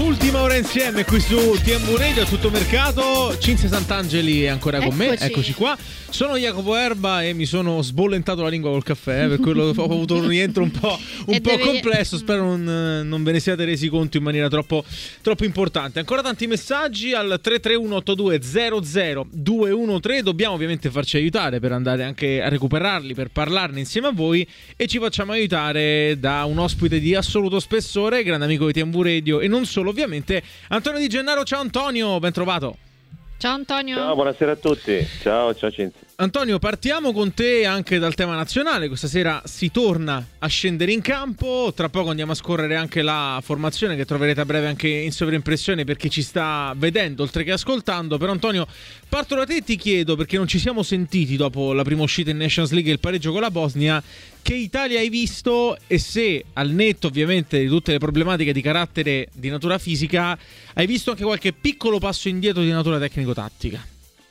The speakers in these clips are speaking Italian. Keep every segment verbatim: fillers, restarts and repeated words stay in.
Ultima ora insieme qui su T M V Radio, a tutto mercato. Cinzia Sant'Angeli è ancora con Eccoci. me, eccoci qua. Sono Jacopo Erba e mi sono sbollentato la lingua col caffè, eh, per quello ho avuto un rientro un po', un po' devi... complesso. Spero non, non ve ne siate resi conto in maniera troppo, troppo importante. Ancora tanti messaggi al tre tre uno otto due zero zero due uno tre. Dobbiamo ovviamente farci aiutare per andare anche a recuperarli, per parlarne insieme a voi, e ci facciamo aiutare da un ospite di assoluto spessore, grande amico di T M V Radio e non solo, ovviamente, Antonio Di Gennaro. Ciao Antonio, ben trovato. Ciao Antonio. Ciao, buonasera a tutti. Ciao, ciao Cinzia. Antonio, partiamo con te anche dal tema nazionale. Questa sera si torna a scendere in campo. Tra poco andiamo a scorrere anche la formazione, che troverete a breve anche in sovraimpressione per chi ci sta vedendo oltre che ascoltando. Però Antonio, parto da te e ti chiedo, perché non ci siamo sentiti dopo la prima uscita in Nations League e il pareggio con la Bosnia, che Italia hai visto e se, al netto ovviamente di tutte le problematiche di carattere di natura fisica, hai visto anche qualche piccolo passo indietro di natura tecnico-tattica?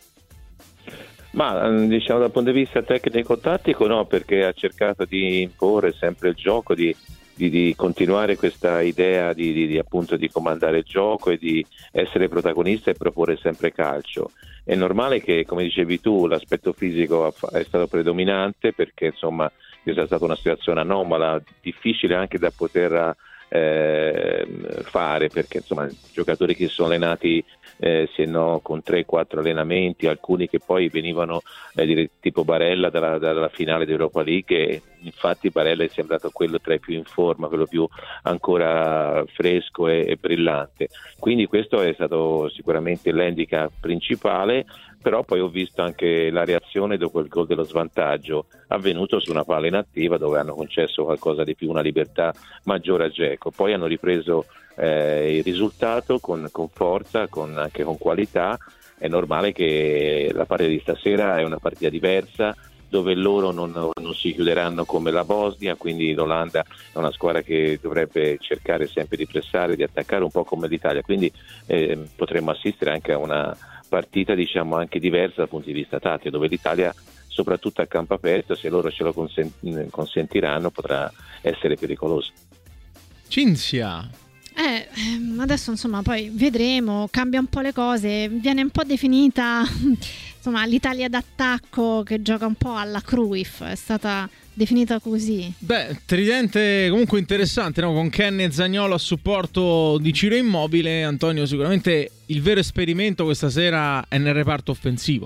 Ma diciamo dal punto di vista tecnico-tattico no, perché ha cercato di imporre sempre il gioco, di, di, di continuare questa idea di, di, di appunto di comandare il gioco e di essere protagonista e proporre sempre calcio. È normale che, come dicevi tu, l'aspetto fisico è stato predominante, perché insomma è stata una situazione anomala, difficile anche da poter eh, fare, perché insomma giocatori che sono allenati eh, se no con tre quattro allenamenti, alcuni che poi venivano eh, tipo Barella dalla, dalla finale d'Europa League, e infatti Barella è sembrato quello tra i più in forma, quello più ancora fresco e, e brillante, quindi questo è stato sicuramente l'handicap principale. Però poi ho visto anche la reazione dopo il gol dello svantaggio avvenuto su una palla inattiva, dove hanno concesso qualcosa di più, una libertà maggiore a Dzeko. Poi hanno ripreso eh, il risultato con, con forza, con, anche con qualità. È normale che la partita di stasera è una partita diversa, dove loro non, non si chiuderanno come la Bosnia, quindi l'Olanda è una squadra che dovrebbe cercare sempre di pressare, di attaccare un po' come l'Italia, quindi eh, potremmo assistere anche a una partita diciamo anche diversa dal punto di vista tattico, dove l'Italia soprattutto a campo aperto, se loro ce lo consent- consentiranno, potrà essere pericolosa. Cinzia. Eh, adesso insomma poi vedremo, cambia un po' le cose, viene un po' definita insomma l'Italia d'attacco che gioca un po' alla Cruyff, è stata definita così. Beh, tridente comunque interessante, no? Con Kenny e Zaniolo a supporto di Ciro Immobile. Antonio, sicuramente il vero esperimento questa sera è nel reparto offensivo.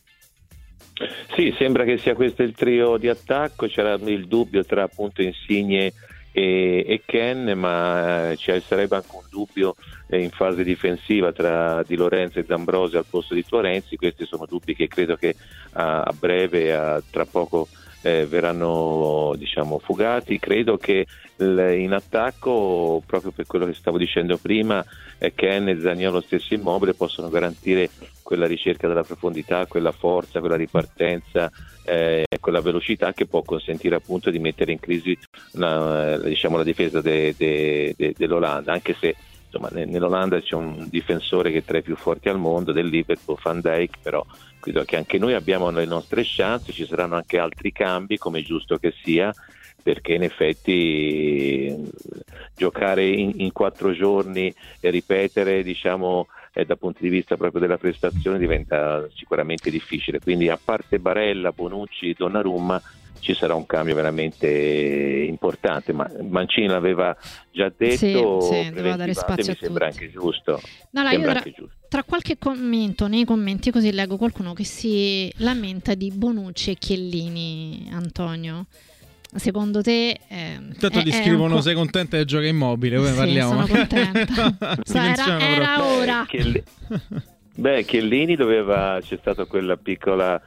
Sì, sembra che sia questo il trio di attacco. C'era il dubbio tra appunto Insigne e, e Ken, ma eh, ci sarebbe anche un dubbio eh, in fase difensiva tra Di Lorenzo e D'Ambrosio al posto di Florenzi. Questi sono dubbi che credo che a, a breve, a, tra poco eh, verranno diciamo fugati. Credo che l, in attacco, proprio per quello che stavo dicendo prima, eh, Ken e Zaniolo stesso Immobile possono garantire quella ricerca della profondità, quella forza, quella ripartenza, eh, quella velocità che può consentire appunto di mettere in crisi una, diciamo, la difesa de, de, de, dell'Olanda, anche se insomma nell'Olanda c'è un difensore che è tra i più forti al mondo, del Liverpool, Van Dijk, però credo che anche noi abbiamo le nostre chance. Ci saranno anche altri cambi, come è giusto che sia, perché in effetti giocare in, in quattro giorni e ripetere diciamo eh, dal punto di vista proprio della prestazione diventa sicuramente difficile, quindi a parte Barella, Bonucci, Donnarumma ci sarà un cambio veramente importante, ma Mancini l'aveva già detto, sì, sì, doveva dare spazio mi a sembra tutti. Anche giusto, no, no, sembra io anche tra, giusto. Tra qualche commento, nei commenti così leggo qualcuno che si lamenta di Bonucci e Chiellini. Antonio, secondo te eh, intanto è, ti è scrivono co- sei contenta che gioca Immobile, poi sì, parliamo. sono contenta. So, era, era ora. Chiell- beh, Chiellini doveva, c'è stata quella piccola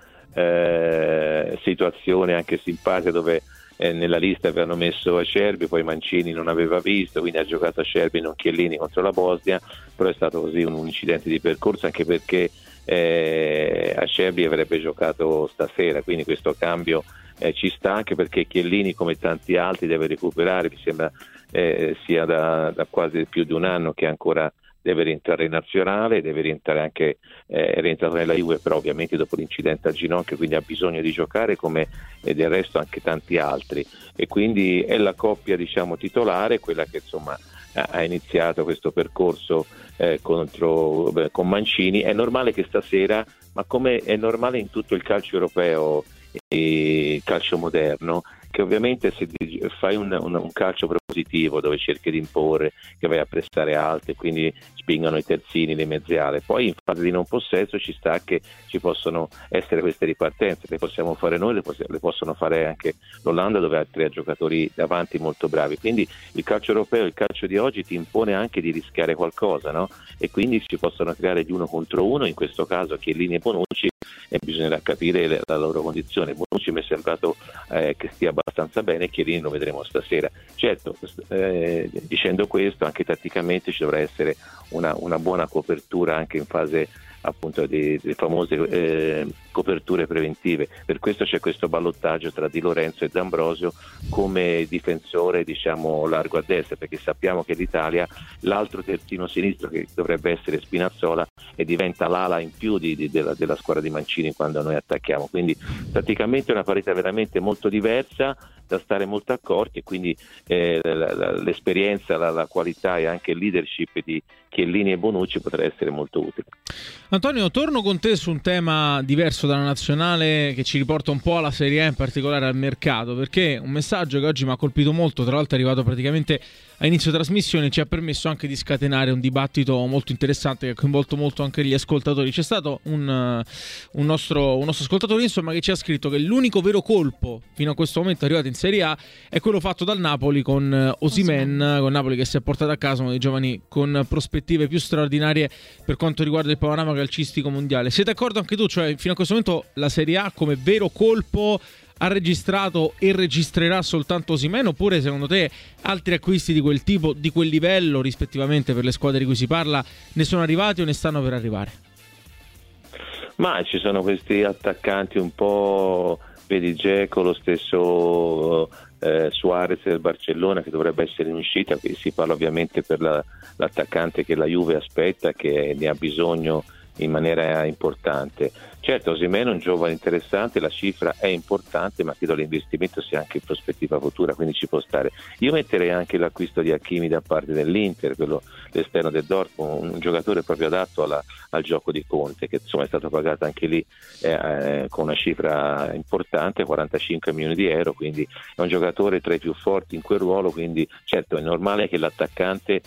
eh, situazione anche simpatica dove eh, nella lista avevano messo Acerbi, poi Mancini non aveva visto, quindi ha giocato Acerbi, non Chiellini, contro la Bosnia, però è stato così un, un incidente di percorso, anche perché eh, Acerbi avrebbe giocato stasera, quindi questo cambio eh, ci sta, anche perché Chiellini come tanti altri deve recuperare, mi sembra eh, sia da, da quasi più di un anno che ancora deve rientrare in nazionale, deve rientrare anche eh, è rientrato nella Juve, però ovviamente dopo l'incidente al ginocchio, quindi ha bisogno di giocare come e del resto anche tanti altri, e quindi è la coppia diciamo titolare, quella che insomma ha iniziato questo percorso eh, contro, beh, con Mancini. È normale che stasera, ma come è normale in tutto il calcio europeo e il calcio moderno, che ovviamente se fai un, un, un calcio propositivo dove cerchi di imporre, che vai a prestare alto e quindi spingono i terzini, le mezze ale, poi in fase di non possesso ci sta che ci possono essere queste ripartenze, le possiamo fare noi, le, poss- le possono fare anche l'Olanda, dove ha tre giocatori davanti molto bravi. Quindi il calcio europeo, il calcio di oggi ti impone anche di rischiare qualcosa, no? E quindi si possono creare di uno contro uno, in questo caso Chiellini e Bonucci, e bisognerà capire le, la loro condizione. Bonucci mi è sembrato eh, che stia abbastanza bene, Chiellini lo vedremo stasera. Certo, eh, dicendo questo, anche tatticamente ci dovrà essere una, una buona copertura anche in fase appunto di, di famose eh, coperture preventive. Per questo c'è questo ballottaggio tra Di Lorenzo e D'Ambrosio come difensore, diciamo, largo a destra, perché sappiamo che l'Italia, l'altro terzino sinistro che dovrebbe essere Spinazzola, e diventa l'ala in più di, di, della, della squadra di Mancini quando noi attacchiamo. Quindi praticamente è una partita veramente molto diversa, da stare molto accorti, e quindi eh, la, la, l'esperienza, la, la qualità e anche il leadership di Chiellini e Bonucci potrà essere molto utile. Antonio, torno con te su un tema diverso dalla nazionale, che ci riporta un po' alla Serie A, in particolare al mercato, perché un messaggio che oggi mi ha colpito molto, tra l'altro è arrivato praticamente a inizio trasmissione, ci ha permesso anche di scatenare un dibattito molto interessante che ha coinvolto molto anche gli ascoltatori. C'è stato un, un, nostro, un nostro ascoltatore, insomma, che ci ha scritto che l'unico vero colpo fino a questo momento arrivato in Serie A è quello fatto dal Napoli con Osimhen, con Napoli che si è portato a casa uno dei giovani con prospettive più straordinarie per quanto riguarda il panorama calcistico mondiale. Siete d'accordo anche tu? Cioè, fino a questo momento la Serie A come vero colpo ha registrato e registrerà soltanto Osimhen, oppure secondo te altri acquisti di quel tipo, di quel livello, rispettivamente per le squadre di cui si parla, ne sono arrivati o ne stanno per arrivare? Ma ci sono questi attaccanti un po', vedi Dzeko, lo stesso eh, Suarez del Barcellona, che dovrebbe essere in uscita. Qui si parla ovviamente per la, l'attaccante che la Juve aspetta, che ne ha bisogno in maniera importante. Certo, Osimhen è un giovane interessante, la cifra è importante, ma credo l'investimento sia anche in prospettiva futura, quindi ci può stare. Io metterei anche l'acquisto di Hakimi da parte dell'Inter, quello l'esterno del Dortmund, un giocatore proprio adatto alla, al gioco di Conte, che insomma è stato pagato anche lì eh, con una cifra importante, quarantacinque milioni di euro, quindi è un giocatore tra i più forti in quel ruolo, quindi certo è normale che l'attaccante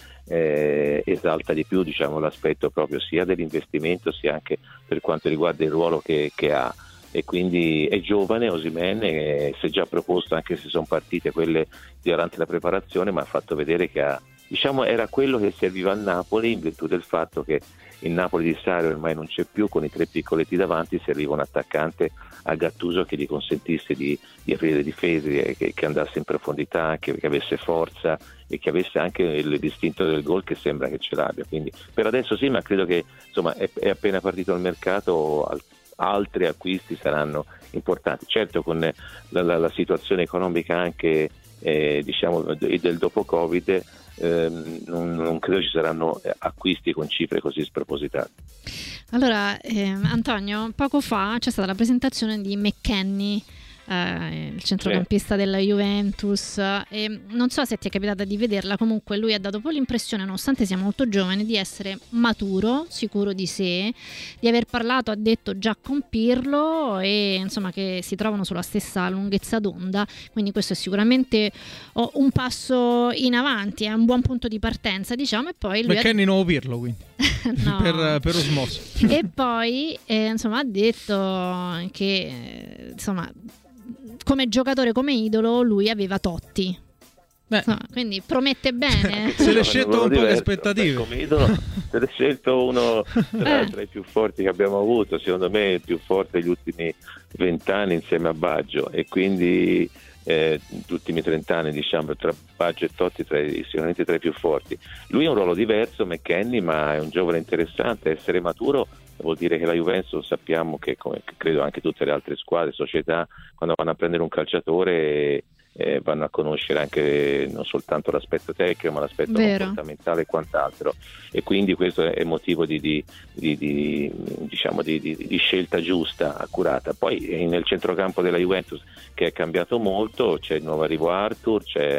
eh, esalta di più, diciamo, l'aspetto proprio sia dell'investimento sia anche per quanto riguarda il ruolo che, che ha, e quindi è giovane Osimhen, e si è già proposto, anche se sono partite quelle durante la preparazione, ma ha fatto vedere che ha, diciamo, era quello che serviva al Napoli, in virtù del fatto che il Napoli di Sarri ormai non c'è più, con i tre piccoletti davanti serviva un attaccante a Gattuso che gli consentisse di, di aprire le difese, che, che andasse in profondità, che, che avesse forza e che avesse anche il distinto del gol, che sembra che ce l'abbia. Quindi per adesso sì, ma credo che insomma è, è appena partito il mercato, al, altri acquisti saranno importanti. Certo, con la, la, la situazione economica anche eh, diciamo del dopo Covid, eh, non, non credo ci saranno acquisti con cifre così spropositate. Allora, eh, Antonio, poco fa c'è stata la presentazione di McKennie, eh, il centrocampista sì. della Juventus, e non so se ti è capitata di vederla. Comunque lui ha dato poi l'impressione, nonostante sia molto giovane, di essere maturo, sicuro di sé, di aver parlato, ha detto, già con Pirlo, e insomma che si trovano sulla stessa lunghezza d'onda, quindi questo è sicuramente oh, un passo in avanti, è un buon punto di partenza, diciamo. E poi lui McKennie ha... nuovo Pirlo, quindi no. per, per osmosi. E poi eh, insomma ha detto che eh, insomma come giocatore, come idolo, lui aveva Totti. Beh. No, quindi promette bene. Se l'è scelto un po' di aspettative. Come idolo, se l'è scelto uno tra, tra i più forti che abbiamo avuto, secondo me il più forte degli ultimi vent'anni insieme a Baggio, e quindi eh, gli ultimi trent'anni, diciamo, tra Baggio e Totti, tra i, sicuramente tra i più forti. Lui ha un ruolo diverso, McKennie, ma è un giovane interessante. Essere maturo vuol dire che la Juventus, sappiamo che, come credo anche tutte le altre squadre, società, quando vanno a prendere un calciatore eh, vanno a conoscere anche non soltanto l'aspetto tecnico, ma l'aspetto Vero. comportamentale e quant'altro, e quindi questo è motivo di, di, di, di diciamo di, di, di scelta giusta, accurata. Poi nel centrocampo della Juventus, che è cambiato molto, c'è il nuovo arrivo Arthur, c'è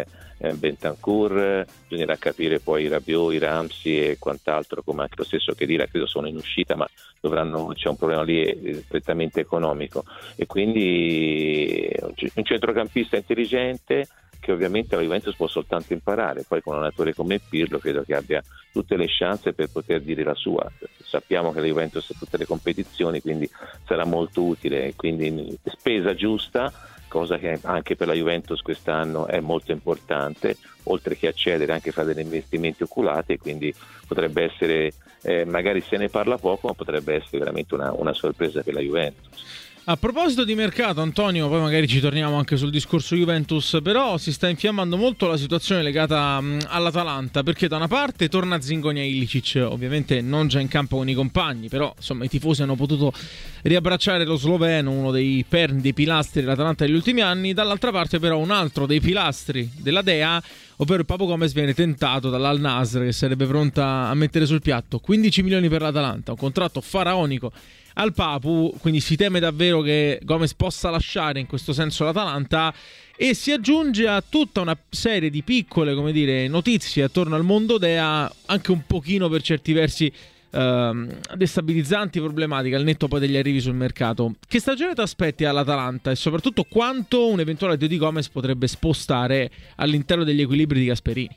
eh, Bentancur, bisognerà capire poi i Rabiot, i Ramsey e quant'altro, come anche lo stesso Khedira, credo sono in uscita, ma dovranno, c'è un problema lì eh, prettamente economico, e quindi un centrocampista intelligente che ovviamente la Juventus può soltanto imparare. Poi con un allenatore come Pirlo credo che abbia tutte le chance per poter dire la sua. Sappiamo che la Juventus ha tutte le competizioni, quindi sarà molto utile, quindi spesa giusta, cosa che anche per la Juventus quest'anno è molto importante, oltre che accedere anche a fare degli investimenti oculati, quindi potrebbe essere, eh, magari se ne parla poco, ma potrebbe essere veramente una, una sorpresa per la Juventus. A proposito di mercato, Antonio, poi magari ci torniamo anche sul discorso Juventus, però si sta infiammando molto la situazione legata mh, all'Atalanta, perché da una parte torna Zingonia Ilicic, ovviamente non già in campo con i compagni, però insomma i tifosi hanno potuto riabbracciare lo sloveno, uno dei perni, dei pilastri dell'Atalanta degli ultimi anni. Dall'altra parte però un altro dei pilastri della Dea, ovvero il Papu Gomez, viene tentato dall'Al Nassr, che sarebbe pronta a mettere sul piatto quindici milioni per l'Atalanta, un contratto faraonico al Papu, quindi si teme davvero che Gomez possa lasciare in questo senso l'Atalanta, e si aggiunge a tutta una serie di piccole, come dire, notizie attorno al mondo Dea, anche un pochino per certi versi ehm, destabilizzanti, problematiche, al netto poi degli arrivi sul mercato. Che stagione ti aspetti all'Atalanta e soprattutto quanto un eventuale addio di Gomez potrebbe spostare all'interno degli equilibri di Gasperini?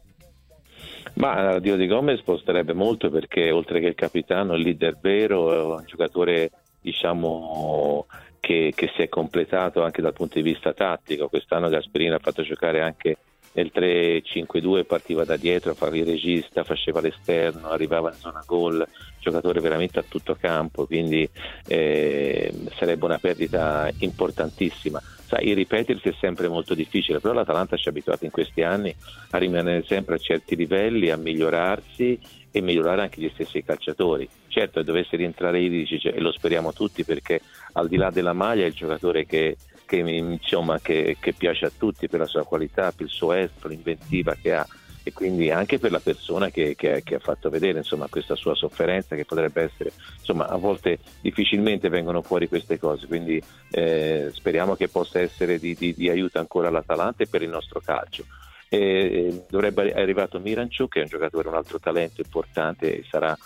Ma l'addio di Gomez sposterebbe molto, perché oltre che il capitano, il leader vero, è un giocatore, diciamo, che, che si è completato anche dal punto di vista tattico. Quest'anno Gasperini ha fatto giocare anche nel tre cinque due, partiva da dietro, faceva il regista, faceva l'esterno, arrivava in zona gol, giocatore veramente a tutto campo, quindi eh, sarebbe una perdita importantissima. Sai, ripetersi è sempre molto difficile, però l'Atalanta ci ha abituato in questi anni a rimanere sempre a certi livelli, a migliorarsi e migliorare anche gli stessi calciatori. Certo, se dovesse rientrare Ilicic, e lo speriamo tutti, perché al di là della maglia è il giocatore che, che, insomma, che, che piace a tutti per la sua qualità, per il suo estro, l'inventiva che ha, e quindi anche per la persona che, che, che ha fatto vedere, insomma, questa sua sofferenza, che potrebbe essere, insomma, a volte difficilmente vengono fuori queste cose, quindi eh, speriamo che possa essere di, di, di aiuto ancora all'Atalanta e per il nostro calcio. E dovrebbe è arrivato Miranchuk, che è un giocatore, un altro talento importante, e sarà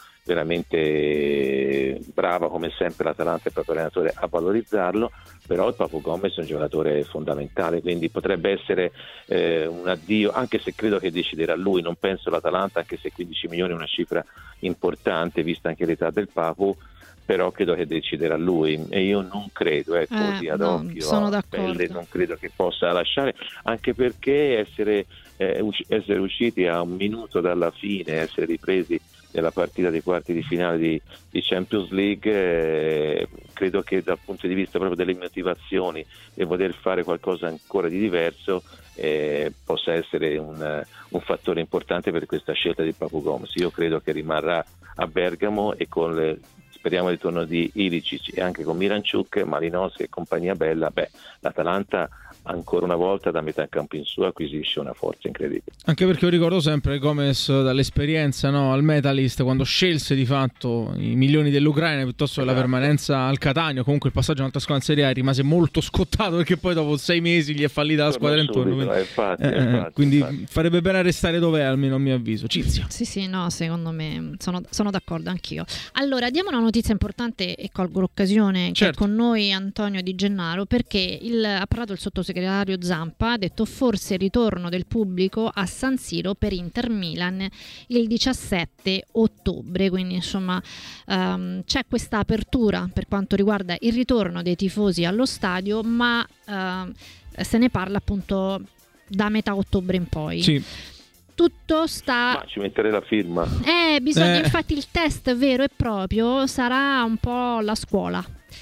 veramente brava come sempre l'Atalanta e il proprio allenatore a valorizzarlo, però il Papu Gomez è un giocatore fondamentale, quindi potrebbe essere eh, un addio, anche se credo che deciderà lui, non penso l'Atalanta, anche se quindici milioni è una cifra importante vista anche l'età del Papu, però credo che deciderà lui, e io non credo, ecco, eh, così ad no, occhio, sono a pelle, non credo che possa lasciare, anche perché essere, eh, essere usciti a un minuto dalla fine, essere ripresi nella partita dei quarti di finale di, di Champions League, eh, credo che dal punto di vista proprio delle motivazioni e voler fare qualcosa ancora di diverso eh, possa essere un, un fattore importante per questa scelta di Papu Gomez. Io credo che rimarrà a Bergamo, e con le, speriamo il ritorno di Ilicic e anche con Miranchuk, Malinowski e compagnia bella, beh, l'Atalanta ancora una volta da metà campo in su acquisisce una forza incredibile. Anche perché io ricordo sempre Gomez dall'esperienza, no, al Metalist, quando scelse di fatto i milioni dell'Ucraina piuttosto che esatto. la permanenza al Catania. Comunque il passaggio in altra squadra in Serie A rimase molto scottato, perché poi dopo sei mesi gli è fallita la squadra intorno, quindi, eh, infatti, eh, infatti, quindi infatti. farebbe bene a restare dov'è, almeno a mio avviso. Cizia. Sì sì, no, secondo me sono, sono d'accordo anch'io. Allora diamo una notizia importante, e colgo l'occasione certo. che è con noi Antonio Di Gennaro, perché il, ha parlato il sottosegretario Zampa, ha detto forse il ritorno del pubblico a San Siro per Inter Milan il diciassette ottobre, quindi insomma um, c'è questa apertura per quanto riguarda il ritorno dei tifosi allo stadio, ma uh, se ne parla appunto da metà ottobre in poi. Sì. Tutto sta... Ma ci metterei la firma. Eh, bisogna, Eh. infatti il test vero e proprio sarà un po' la scuola.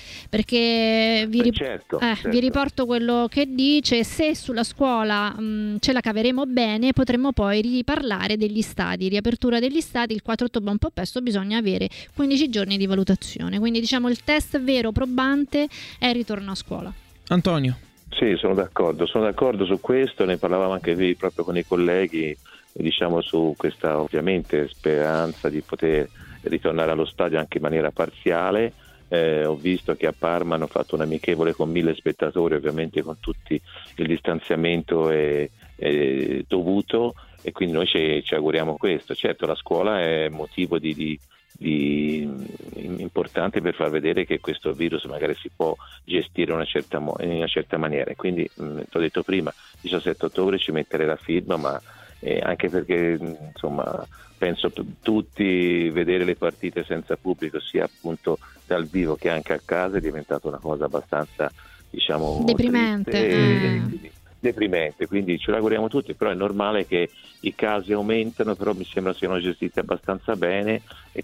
Perché vi, rip- certo, eh, certo. vi riporto quello che dice: se sulla scuola mh, ce la caveremo bene, potremmo poi riparlare degli stadi, riapertura degli stadi il quattro ottobre, un po' presto, bisogna avere quindici giorni di valutazione, quindi diciamo il test vero probante è il ritorno a scuola. Antonio. Sì, sono d'accordo, sono d'accordo su questo, ne parlavamo anche qui proprio con i colleghi, diciamo, su questa ovviamente speranza di poter ritornare allo stadio anche in maniera parziale. Eh, ho visto che a Parma hanno fatto un amichevole con mille spettatori, ovviamente con tutti il distanziamento e, eh, dovuto, e quindi noi ci, ci auguriamo questo. Certo, la scuola è motivo di, di, di importante per far vedere che questo virus magari si può gestire in una certa, in una certa maniera, e quindi ti ho detto prima, diciassette ottobre ci metterei la firma, ma eh, anche perché insomma penso t- tutti vedere le partite senza pubblico, sia appunto dal vivo che anche a casa, è diventata una cosa abbastanza, diciamo, deprimente, triste, eh. deprimente, quindi ce l'auguriamo tutti, però è normale che i casi aumentano, però mi sembra siano gestiti abbastanza bene, e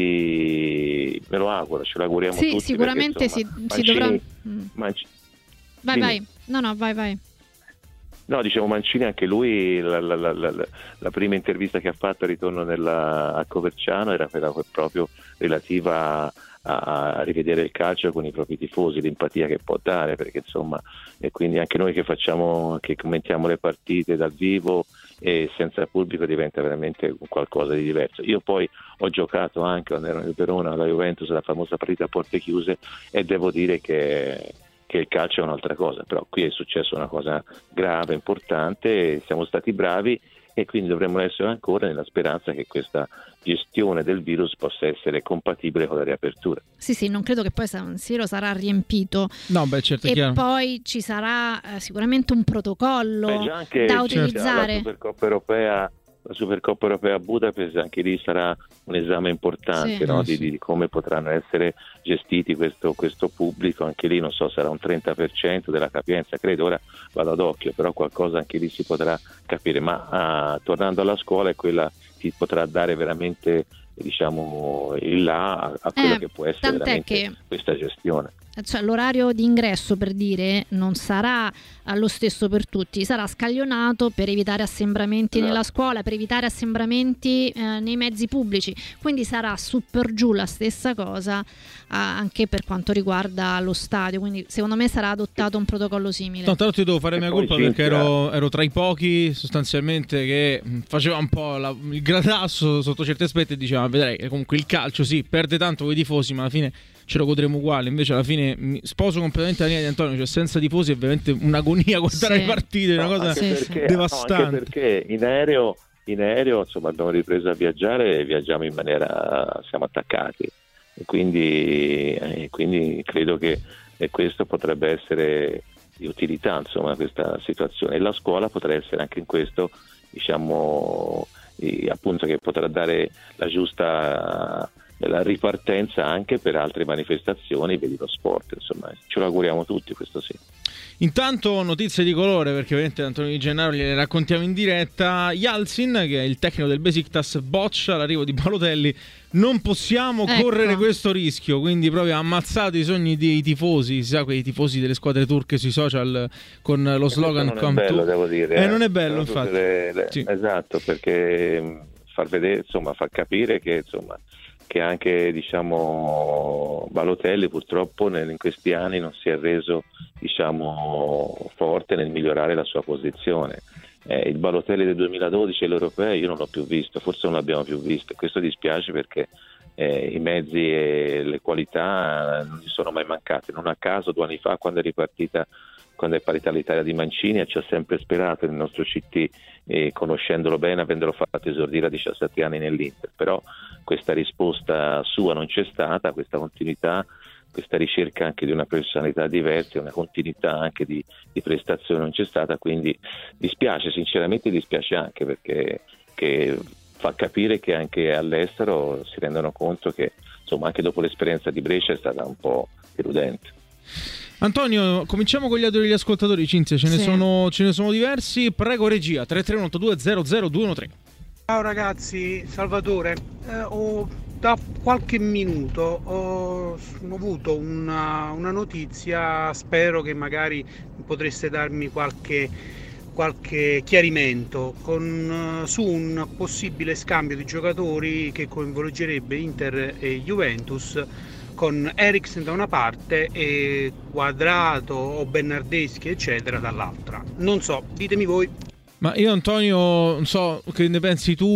quindi me lo auguro, ce l'auguriamo sì, tutti. Sicuramente perché, insomma, si, si Mancini, dovrà... Manc- vai, dimmi. vai, no, no, vai, vai. No, dicevo, Mancini anche lui, la, la, la, la, la prima intervista che ha fatto al ritorno nella, a Coverciano era quella proprio relativa a, a rivedere il calcio con i propri tifosi, l'empatia che può dare, perché insomma, e quindi anche noi che facciamo, che commentiamo le partite dal vivo e senza pubblico, diventa veramente qualcosa di diverso. Io poi ho giocato anche quando ero nel Verona, alla Juventus, la famosa partita a porte chiuse, e devo dire che che il calcio è un'altra cosa, però qui è successa una cosa grave, importante, siamo stati bravi, e quindi dovremmo essere ancora nella speranza che questa gestione del virus possa essere compatibile con la riapertura. Sì, sì, non credo che poi San Siro sarà riempito. No, beh, certo, è e chiaro. Poi ci sarà eh, sicuramente un protocollo Beh, già anche, da certo, utilizzare. la Supercoppa europea, la Supercoppa europea a Budapest, anche lì sarà un esame importante, sì. no? Sì, di, sì. di come potranno essere gestiti questo, questo pubblico. Anche lì non so, sarà un trenta per cento della capienza, credo, ora vado ad occhio, però qualcosa anche lì si potrà capire, ma ah, tornando alla scuola è quella che potrà dare veramente, diciamo, il là a, a quello Eh, che può essere tant'è veramente che- questa gestione. Cioè, l'orario di ingresso, per dire, non sarà eh, lo stesso per tutti, sarà scaglionato per evitare assembramenti Esatto. nella scuola, per evitare assembramenti eh, nei mezzi pubblici, quindi sarà su per giù la stessa cosa eh, anche per quanto riguarda lo stadio, quindi secondo me sarà adottato un protocollo simile. No, tra l'altro io devo fare E mia poi colpa Cinzia- perché ero, ero tra i pochi sostanzialmente che mh, faceva un po' la- il gradasso sotto certi aspetti e diceva: vedrai, comunque il calcio sì, perde tanto con i tifosi, ma alla fine ce lo godremo uguale. Invece alla fine mi sposo completamente la linea di Antonio, cioè senza tifosi è veramente un'agonia guardare Sì. le partite, è una No, cosa anche Sì, perché, sì. devastante. no, anche perché in aereo, in aereo insomma abbiamo ripreso a viaggiare, e viaggiamo in maniera, siamo attaccati, e quindi, eh, quindi credo che eh, questo potrebbe essere di utilità, insomma, questa situazione, e la scuola potrà essere anche in questo, diciamo, eh, appunto, che potrà dare la giusta la ripartenza anche per altre manifestazioni, vedi lo sport, insomma, ce lo auguriamo tutti, questo sì. Intanto notizie di colore, perché ovviamente Antonio Di Gennaro gliele raccontiamo in diretta. Yalcin, che è il tecnico del Besiktas, boccia l'arrivo di Balotelli. Non possiamo Ecco. correre questo rischio, quindi proprio ha ammazzato i sogni dei tifosi, si sa, quei tifosi delle squadre turche sui social con lo slogan non è Come bello, tu. devo dire, Eh, non è bello, Sono infatti. tutte le- le- Sì. Esatto, perché mh, far vedere, insomma, far capire che, insomma, che anche, diciamo, Balotelli purtroppo nel- in questi anni non si è reso, diciamo, forte nel migliorare la sua posizione. Eh, il Balotelli del duemiladodici e l'Europeo io non l'ho più visto, forse non l'abbiamo più visto, e questo dispiace perché eh, i mezzi e le qualità non gli sono mai mancate. Non a caso due anni fa, quando è ripartita, quando è partita l'Italia di Mancini, ci ha sempre sperato nel nostro C T, eh, conoscendolo bene, avendolo fatto esordire a diciassette anni nell'Inter, però questa risposta sua non c'è stata, questa continuità, questa ricerca anche di una personalità diversa, una continuità anche di, di prestazione non c'è stata, quindi dispiace, sinceramente dispiace, anche perché che fa capire che anche all'estero si rendono conto che, insomma, anche dopo l'esperienza di Brescia è stata un po' deludente. Antonio, cominciamo con gli audio degli ascoltatori. Cinzia, ce ne, Sì. sono, ce ne sono diversi. Prego regia, tre tre uno otto due zero zero due uno tre. Ciao ragazzi, Salvatore, eh, ho, da qualche minuto ho, ho avuto una, una notizia, spero che magari potreste darmi qualche, qualche chiarimento con, eh, su un possibile scambio di giocatori che coinvolgerebbe Inter e Juventus, con Eriksen da una parte e Quadrato o Bernardeschi eccetera dall'altra. Non so, ditemi voi. Ma io, Antonio, non so che ne pensi tu,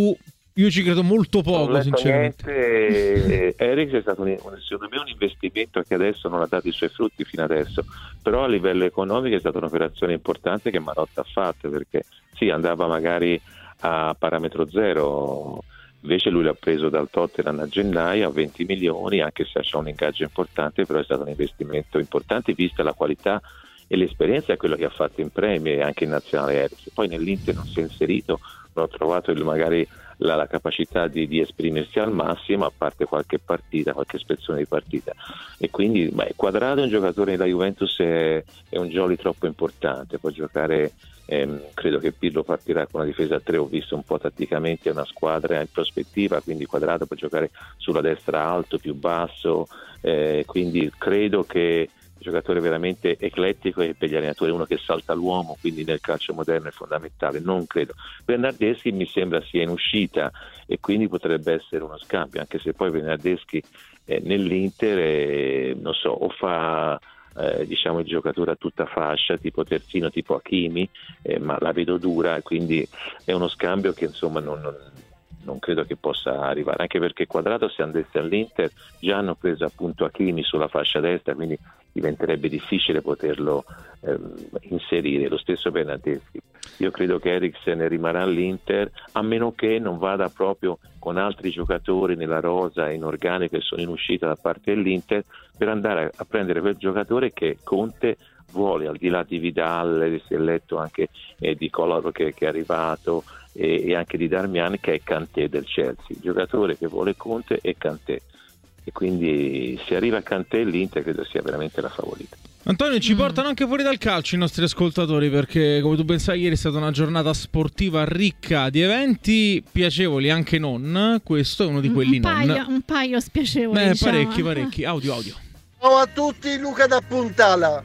Io ci credo molto poco, non ho letto sinceramente. Niente. Eric è stato un, secondo me un investimento che adesso non ha dato i suoi frutti fino adesso, però a livello economico è stata un'operazione importante che Marotta ha fatto, perché sì, andava magari a parametro zero, invece lui l'ha preso dal Tottenham a gennaio a venti milioni, anche se c'è un ingaggio importante, però è stato un investimento importante vista la qualità e l'esperienza è quello che ha fatto in Premier e anche in Nazionale Eric. Poi nell'Inter non si è inserito, non ho trovato il, magari la, la capacità di, di esprimersi al massimo, a parte qualche partita, qualche spezzone di partita, e quindi beh, Quadrado è un giocatore della Juventus, è, è un jolly troppo importante, può giocare, ehm, credo che Pirlo partirà con una difesa a tre, ho visto un po' tatticamente, è una squadra in prospettiva, quindi Quadrado può giocare sulla destra alto, più basso, eh, quindi credo che giocatore veramente eclettico e per gli allenatori uno che salta l'uomo, quindi nel calcio moderno è fondamentale. Non credo. Bernardeschi mi sembra sia in uscita e quindi potrebbe essere uno scambio, anche se poi Bernardeschi eh, nell'Inter eh, non so, o fa eh, diciamo il giocatore a tutta fascia tipo terzino, tipo Hakimi, eh, ma la vedo dura, quindi è uno scambio che insomma non, non non credo che possa arrivare, anche perché Quadrado, se andasse all'Inter, già hanno preso appunto Hakimi sulla fascia destra, quindi diventerebbe difficile poterlo ehm, inserire. Lo stesso Bernardeschi. Io credo che Eriksen rimarrà all'Inter, a meno che non vada proprio con altri giocatori nella rosa in organico che sono in uscita da parte dell'Inter, per andare a, a prendere quel giocatore che Conte vuole, al di là di Vidal, si è letto anche eh, di Kolarov che, che è arrivato, e, e anche di Darmian, che è Kanté del Chelsea. Il giocatore che vuole Conte è Kanté, e quindi se arriva Kanté l'Inter credo sia veramente la favorita. Antonio, ci Mm. portano anche fuori dal calcio i nostri ascoltatori, perché come tu ben sai ieri è stata una giornata sportiva ricca di eventi piacevoli, anche non. Questo è uno di quelli un paio, non. un paio spiacevoli, Beh, diciamo. parecchi, parecchi. Audio, audio. Ciao a tutti, Luca da Puntala.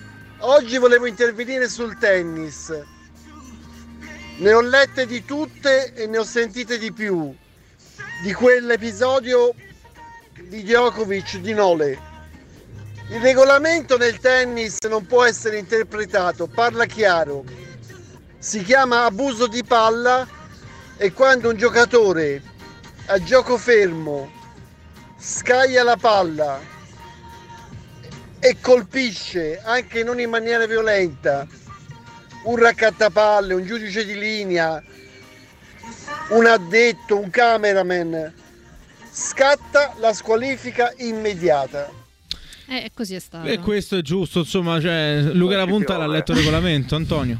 Oggi volevo intervenire sul tennis. Ne ho lette di tutte e ne ho sentite di più di quell'episodio di Djokovic di Nole. Il regolamento nel tennis non può essere interpretato, parla chiaro. Si chiama abuso di palla, e quando un giocatore a gioco fermo scaglia la palla e colpisce, anche non in maniera violenta, un raccattapalle, un giudice di linea, un addetto, un cameraman, scatta la squalifica immediata. Eh, così è stato. E questo è giusto, insomma, cioè, Luca La Punta l'ha letto il regolamento, Antonio.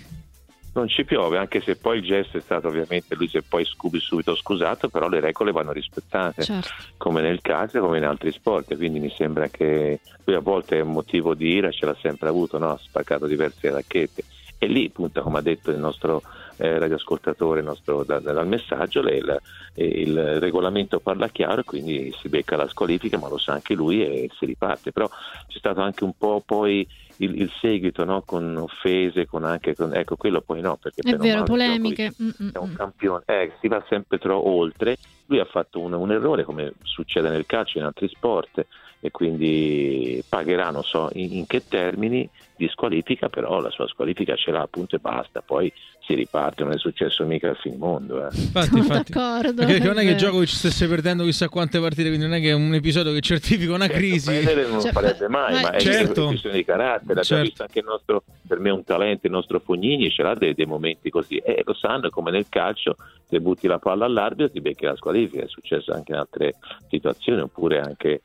Non ci piove, anche se poi il gesto è stato, ovviamente lui si è poi subito scusato, però le regole vanno rispettate, Certo. come nel calcio, come in altri sport, quindi mi sembra che lui a volte è un motivo di ira, ce l'ha sempre avuto, no? Ha spaccato diverse racchette, e lì appunto, come ha detto il nostro eh, radioascoltatore, il nostro, da, dal messaggio, le, il, il regolamento parla chiaro, quindi si becca la squalifica, ma lo sa anche lui e si riparte. Però c'è stato anche un po' poi il, il seguito, no? Con offese, con anche con, ecco, quello poi no, perché È per vero, male polemiche. Djokovic è un campione, eh, si va sempre troppo oltre. Lui ha fatto un, un errore, come succede nel calcio e in altri sport, e quindi pagherà, non so in, in che termini, di squalifica, però la sua squalifica ce l'ha, appunto, e basta. Poi si riparte, non è successo mica al finimondo. Eh. Infatti, Sono infatti. d'accordo. Perché non è che vero. Djokovic stesse perdendo chissà quante partite, quindi non è che è un episodio che certifica una crisi. Perdere non Cioè, farebbe mai, ma- ma è certo. una questione di carattere. Abbiamo Certo. visto anche il nostro, per me un talento, il nostro Fognini ce l'ha dei, dei momenti così, e lo sanno, come nel calcio, se butti la palla all'arbitro ti becchi la squalifica. È successo anche in altre situazioni, oppure anche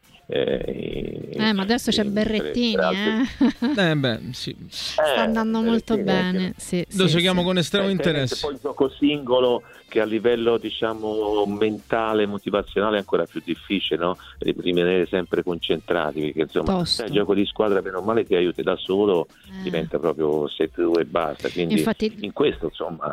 eh, Eh, ma adesso c'è in- Berrettini, per altri- eh. Eh beh, sì. Sta andando Eh, molto Berrettini, bene. anche- Sì, Lo sì, seguiamo sì. con estremo Eh, interesse. Poi il gioco singolo, che a livello diciamo mentale, motivazionale è ancora più difficile, no? Rimanere sempre concentrati, perché insomma Tosto. eh, il gioco di squadra meno male ti aiuti, da solo Eh. diventa proprio sette due e basta. Quindi Infatti- in questo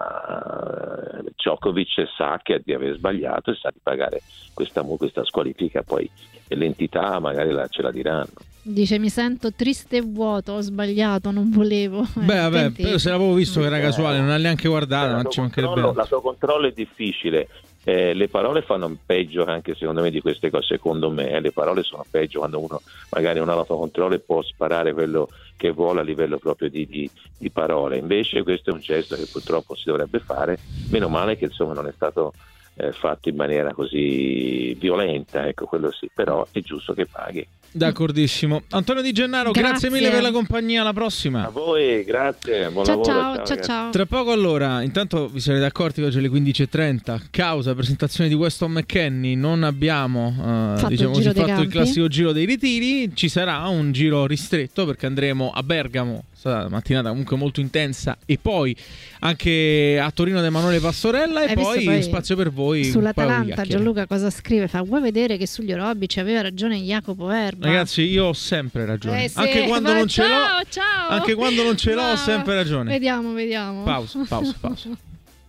insomma eh, Djokovic sa che di aver sbagliato e sa di pagare questa, questa squalifica, poi e l'entità magari la, ce la diranno. Dice: mi sento triste e vuoto, ho sbagliato, non volevo. Eh, Beh, vabbè, attenti. io se l'avevo visto che era casuale, non ha neanche guardato, la, ma ci sua mancherebbe controllo, altro. la sua controllo è difficile. Eh, le parole fanno peggio anche secondo me di queste cose, secondo me eh, le parole sono peggio quando uno magari non ha l'autocontrollo e può sparare quello che vuole a livello proprio di, di, di parole. Invece questo è un gesto che purtroppo si dovrebbe fare, meno male che insomma non è stato eh, fatto in maniera così violenta, ecco, quello sì, però è giusto che paghi. D'accordissimo. Antonio Di Gennaro, grazie, grazie mille per la compagnia, alla prossima. A voi, grazie, buon ciao, lavoro. Ciao, ciao, ciao. Tra poco allora, intanto vi sarete accorti che oggi alle quindici e trenta, causa presentazione di Weston McKennie, non abbiamo uh, fatto, diciamo il, così, fatto campi. il classico giro dei ritiri, ci sarà un giro ristretto perché andremo a Bergamo, sarà una mattinata comunque molto intensa, e poi anche a Torino da Emanuele Pastorella. Hai e poi, poi spazio per voi sull'Atalanta. Gianluca cosa scrive? Fa: vuoi vedere che sugli orobici aveva ragione Jacopo Erba? Ragazzi, io ho sempre ragione, eh sì, anche quando non ciao, ce l'ho ciao. anche quando non ce l'ho ho sempre ragione. Vediamo, vediamo. Pausa, pausa, pausa.